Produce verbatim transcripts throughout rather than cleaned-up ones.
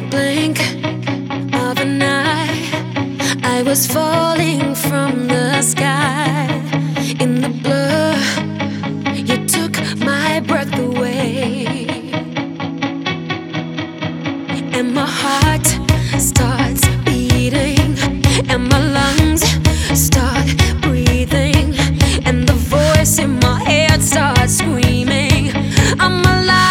blink of an eye, I was falling from the sky. In the blur, you took my breath away, and my heart starts beating, and my lungs start breathing, and the voice in my head starts screaming, I'm alive.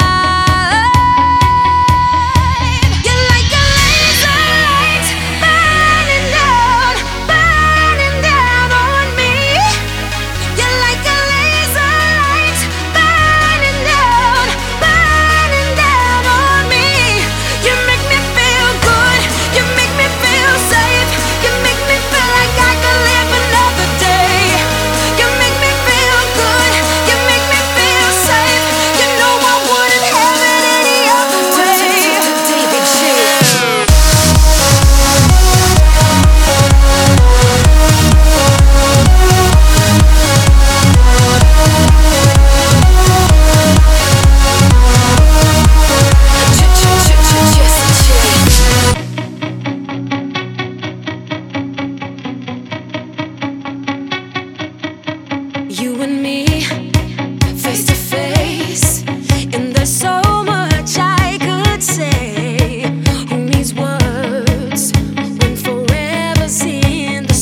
You and me, face to face, and there's so much I could say. Who needs words when forever's in the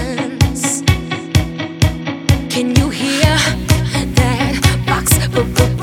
silence? Can you hear that box?